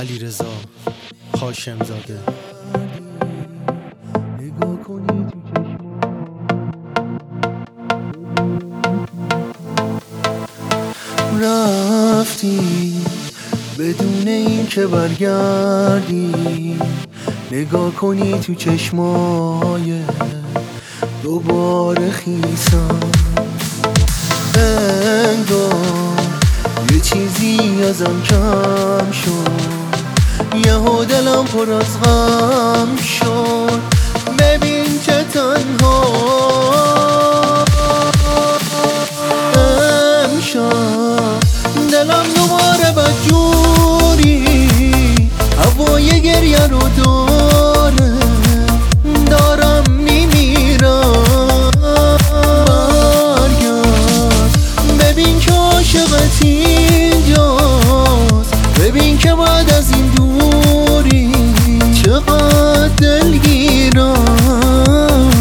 علیرضا هاشمزاده. نگاه کنی تو چشمام، رفتی بدون این که برگردی. نگاه کنی تو چشمای دوباره خیسم، انگار یه چیزی ازم کم شد، یهو دلم پر از غم شد. ببین که تنها امشب دلم دوباره بدجوری هوای گریه رو داره، دارم میمیرم. برگرد ببین که عاشقت اینجاست، ببین که بعد از این دوری چقدر دلگیرم.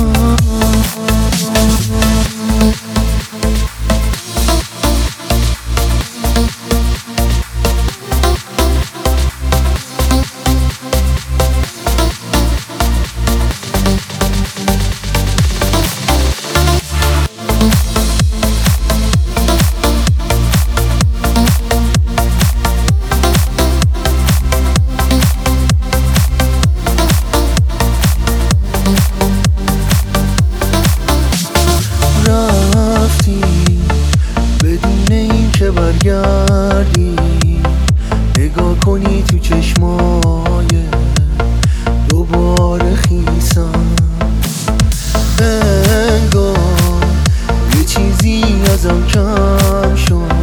بدون این که برگردی، نگاه کنی تو چشمای دوباره خیسم، انگار یه چیزی ازم کم شد،